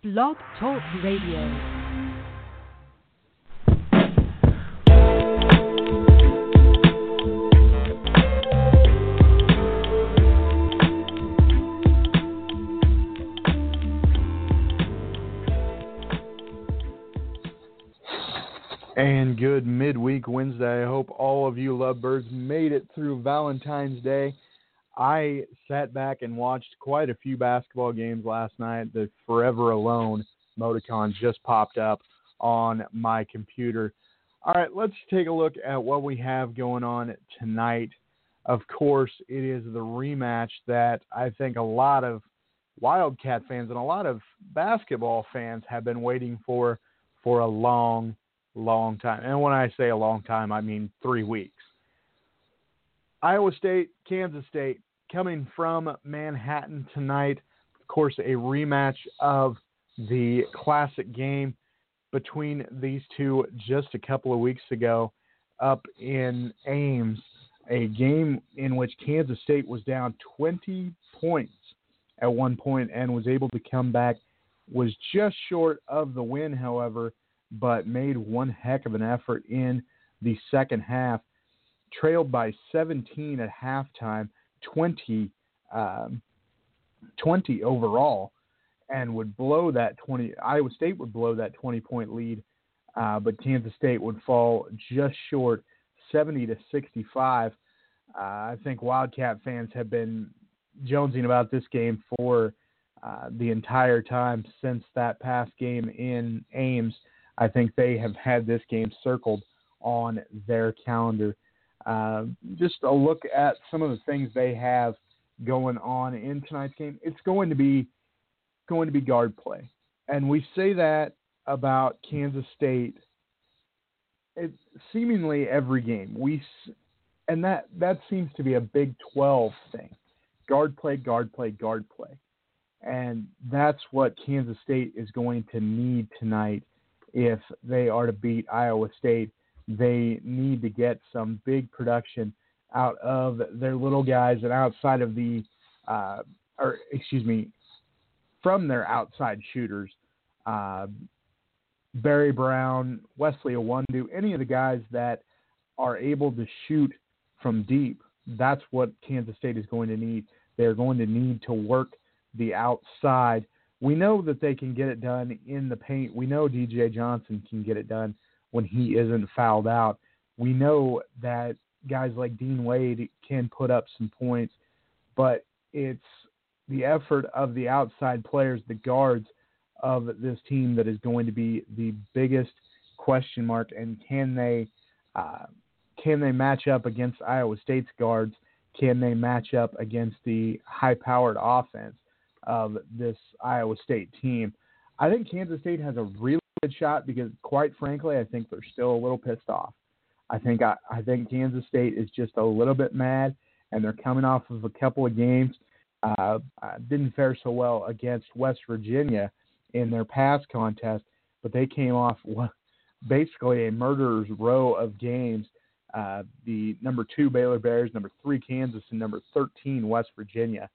Blog Talk Radio. And good midweek Wednesday. I hope all of you lovebirds made it through Valentine's Day. I sat back and watched quite a few basketball games last night. The Forever Alone emoticon just popped up on my computer. All right, let's take a look at what we have going on tonight. Of course, it is the rematch that I think a lot of Wildcat fans and a lot of basketball fans have been waiting for a long time. And when I say a long time, I mean 3 weeks. Iowa State, Kansas State, coming from Manhattan tonight. Of course, a rematch of the classic game between these two just a couple of weeks ago up in Ames, a game in which Kansas State was down 20 points at one point and was able to come back, was just short of the win, however, but made one heck of an effort in the second half. Trailed by 17 at halftime, 20 overall, and would blow that 20. Iowa State would blow that 20-point lead, but Kansas State would fall just short, 70-65. I think Wildcat fans have been jonesing about this game for the entire time since that past game in Ames. I think they have had this game circled on their calendar. Just a look at some of the things they have going on in tonight's game. It's going to be guard play, and we say that about Kansas State. It's seemingly every game and that seems to be a Big 12 thing. Guard play, and that's what Kansas State is going to need tonight if they are to beat Iowa State. They need to get some big production out of their little guys and outside of from their outside shooters. Barry Brown, Wesley Iwundu, any of the guys that are able to shoot from deep. That's what Kansas State is going to need. They're going to need to work the outside. We know that they can get it done in the paint. We know DJ Johnson can get it done when he isn't fouled out. We know that guys like Dean Wade can put up some points, but it's the effort of the outside players, the guards of this team, that is going to be the biggest question mark. And can they match up against Iowa State's guards? Can they match up against the high-powered offense of this Iowa State team? I think Kansas State has a really good shot because, quite frankly, I think they're still a little pissed off. I think Kansas State is just a little bit mad, and they're coming off of a couple of games. Didn't fare so well against West Virginia in their past contest, but they came off basically a murderer's row of games. The number 2 Baylor Bears, number 3 Kansas, and number 13 West Virginia,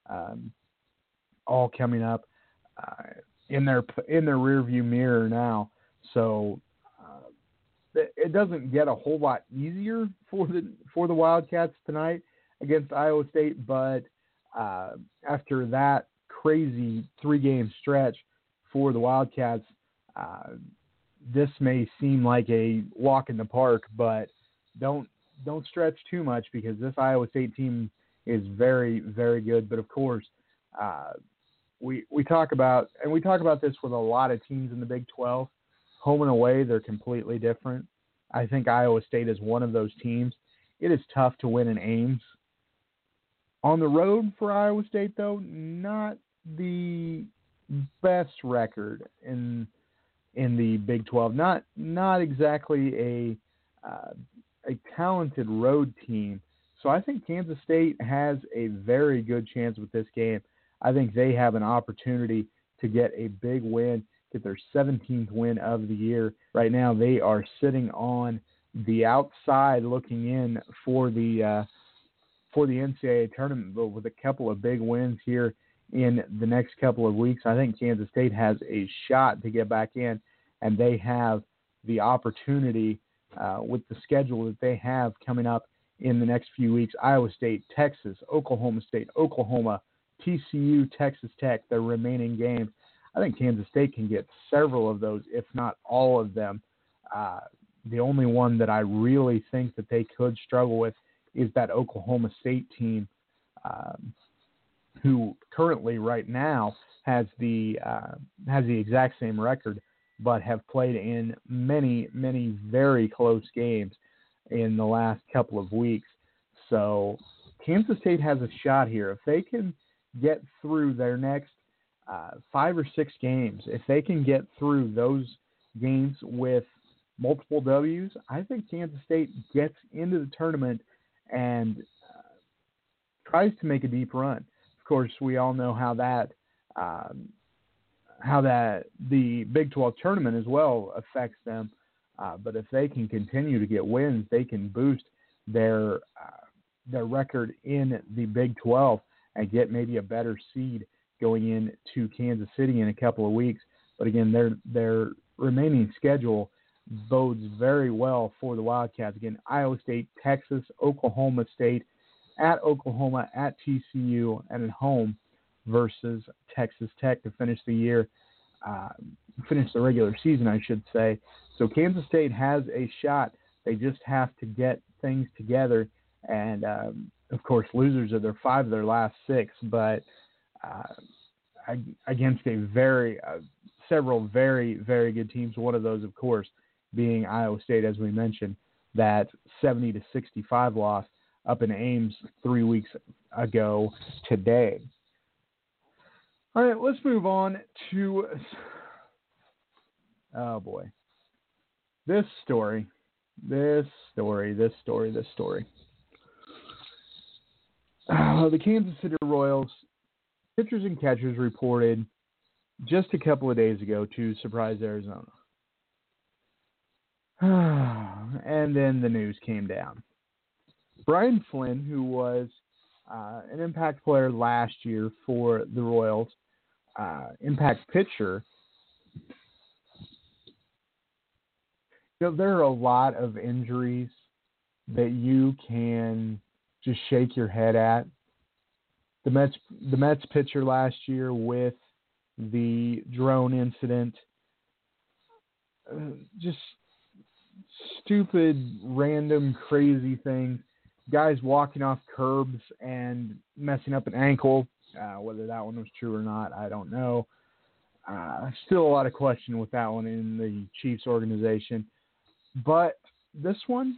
all coming up in their rearview mirror now. So it doesn't get a whole lot easier for the Wildcats tonight against Iowa State, but after that crazy 3-game stretch for the Wildcats, this may seem like a walk in the park, but don't stretch too much, because this Iowa State team is very, very good. But of course, we talk about this with a lot of teams in the Big 12. Home and away, they're completely different. I think Iowa State is one of those teams. It is tough to win in Ames. On the road for Iowa State, though, not the best record in the Big 12. Not exactly a talented road team. So I think Kansas State has a very good chance with this game. I think they have an opportunity to get a big win, get their 17th win of the year. Right now, they are sitting on the outside looking in for the NCAA tournament, but with a couple of big wins here in the next couple of weeks. I think Kansas State has a shot to get back in, and they have the opportunity with the schedule that they have coming up in the next few weeks. Iowa State, Texas, Oklahoma State, Oklahoma, TCU, Texas Tech, their remaining games. I think Kansas State can get several of those, if not all of them. The only one that I really think that they could struggle with is that Oklahoma State team, who currently right now has the exact same record, but have played in many, many very close games in the last couple of weeks. So Kansas State has a shot here. If they can get through their next 5 or 6 games, if they can get through those games with multiple W's, I think Kansas State gets into the tournament and tries to make a deep run. Of course, we all know how that the Big 12 tournament as well affects them. But if they can continue to get wins, they can boost their record in the Big 12 and get maybe a better seed going into Kansas City in a couple of weeks. But again, their remaining schedule bodes very well for the Wildcats. Again, Iowa State, Texas, Oklahoma State, at Oklahoma, at TCU, and at home versus Texas Tech to finish the year, finish the regular season, I should say. So Kansas State has a shot. They just have to get things together. And, of course, losers are 5 of their last 6, but against several very, very good teams. One of those, of course, being Iowa State, as we mentioned, that 70-65 loss up in Ames 3 weeks ago today. All right, let's move on to, oh boy, this story. The Kansas City Royals pitchers and catchers reported just a couple of days ago to surprise Arizona. And then the news came down. Brian Flynn, who was an impact player last year for the Royals, impact pitcher. There are a lot of injuries that you can just shake your head at. The Mets pitcher last year with the drone incident, just stupid, random, crazy things. Guys walking off curbs and messing up an ankle. Whether that one was true or not, I don't know. Still a lot of question with that one in the Chiefs organization. But this one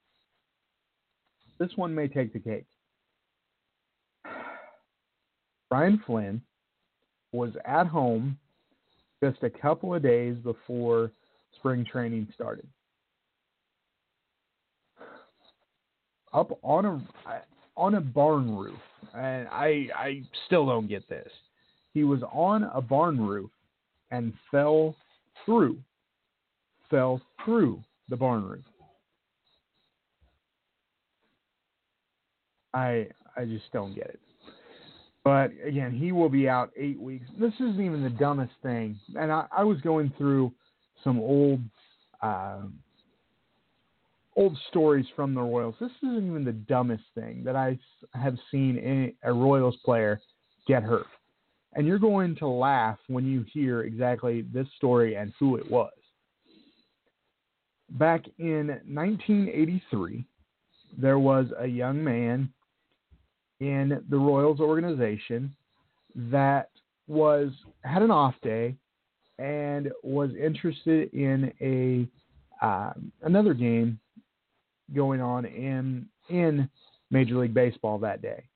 may take the cake. Brian Flynn was at home just a couple of days before spring training started. Up on a barn roof, and I still don't get this. He was on a barn roof and fell through the barn roof. I just don't get it. But again, he will be out 8 weeks. This isn't even the dumbest thing. And I was going through some old stories from the Royals. This isn't even the dumbest thing that I have seen a Royals player get hurt. And you're going to laugh when you hear exactly this story and who it was. Back in 1983, there was a young man in the Royals organization that had an off day and was interested in another game going on in Major League Baseball that day.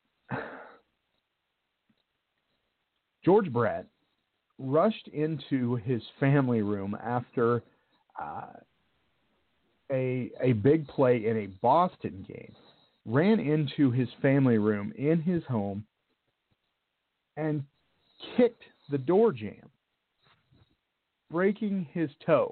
George Brett rushed into his family room after a big play in a Boston game, ran into his family room in his home and kicked the door jamb, breaking his toe.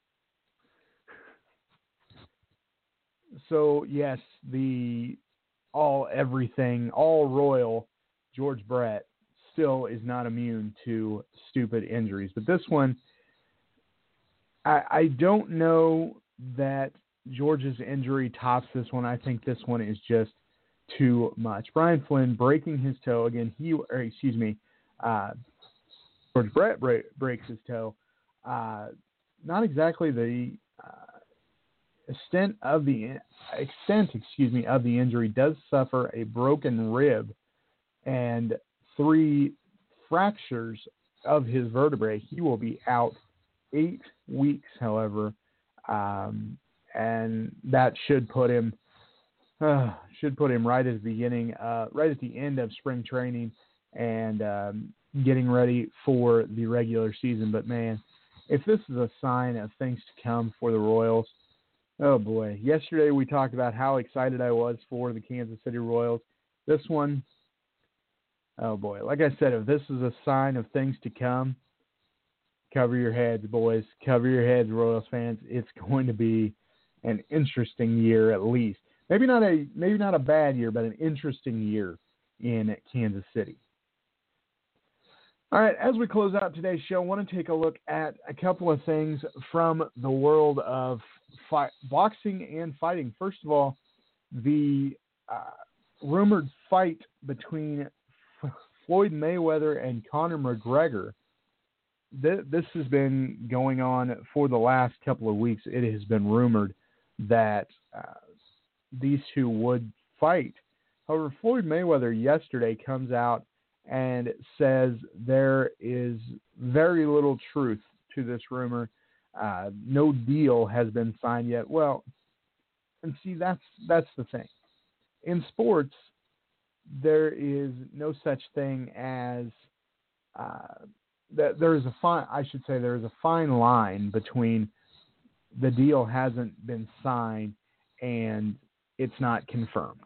So, yes, all Royal George Brett still is not immune to stupid injuries. But this one, I don't know that Georgia's injury tops this one. I think this one is just too much. Brian Flynn breaking his toe again. George Brett breaks his toe. Not exactly the extent of the injury. Does suffer a broken rib and 3 fractures of his vertebrae. He will be out 8 weeks, however, and that should put him right at the end of spring training and getting ready for the regular season. But man, if this is a sign of things to come for the Royals, oh boy. Yesterday we talked about how excited I was for the Kansas City Royals. This one, oh boy. Like I said, if this is a sign of things to come, cover your heads, boys. Cover your heads, Royals fans. It's going to be an interesting year at least. Maybe not a bad year, but an interesting year in Kansas City. All right, as we close out today's show, I want to take a look at a couple of things from the world of boxing and fighting. First of all, the rumored fight between Floyd Mayweather and Conor McGregor. This has been going on for the last couple of weeks. It has been rumored that these two would fight. However, Floyd Mayweather yesterday comes out and says there is very little truth to this rumor. No deal has been signed yet. Well, and see, that's the thing. In sports, there is no such thing as that. There is a fine line between the deal hasn't been signed and it's not confirmed.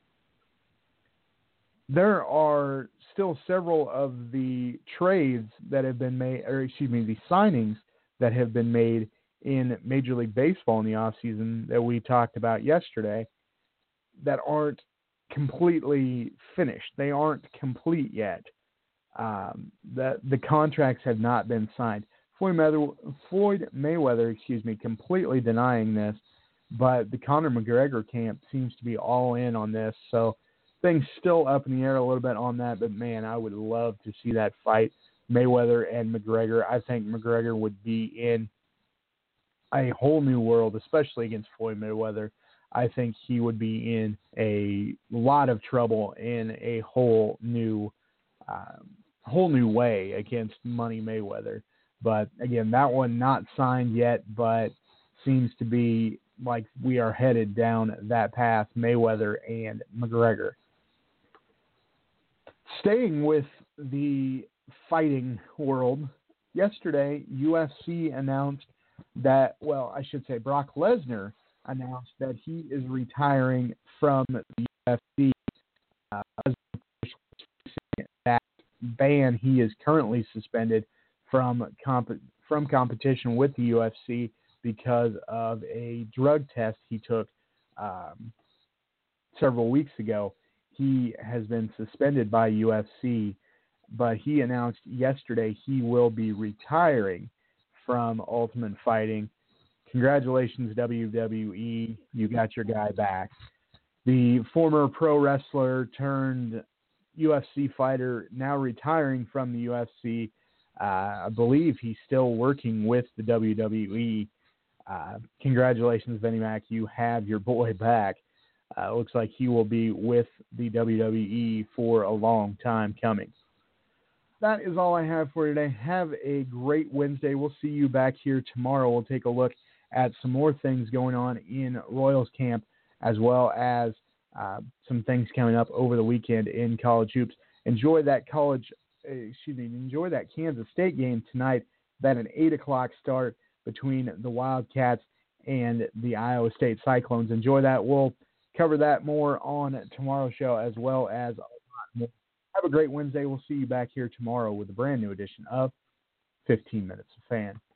There are still several of the trades that have been made, the signings that have been made in Major League Baseball in the offseason that we talked about yesterday that aren't completely finished. They aren't complete yet. The contracts have not been signed. Floyd Mayweather, completely denying this, but the Conor McGregor camp seems to be all in on this. So things still up in the air a little bit on that, but man, I would love to see that fight, Mayweather and McGregor. I think McGregor would be in a whole new world, especially against Floyd Mayweather. I think he would be in a lot of trouble in a whole new way against Money Mayweather. But again, that one not signed yet, but seems to be like we are headed down that path, Mayweather and McGregor. Staying with the fighting world, yesterday UFC announced that, Brock Lesnar announced that he is retiring from the UFC. That ban, he is currently suspended from competition with the UFC because of a drug test he took several weeks ago. He has been suspended by UFC, but he announced yesterday he will be retiring from Ultimate Fighting. Congratulations, WWE. You got your guy back. The former pro wrestler turned UFC fighter, now retiring from the UFC. I believe he's still working with the WWE. Congratulations, Vinnie Mac. You have your boy back. Looks like he will be with the WWE for a long time coming. That is all I have for today. Have a great Wednesday. We'll see you back here tomorrow. We'll take a look at some more things going on in Royals camp, as well as some things coming up over the weekend in college hoops. Enjoy that Kansas State game tonight. That an 8 o'clock start between the Wildcats and the Iowa State Cyclones. Enjoy that. We'll cover that more on tomorrow's show, as well as a lot more. Have a great Wednesday. We'll see you back here tomorrow with a brand new edition of 15 Minutes of Fan.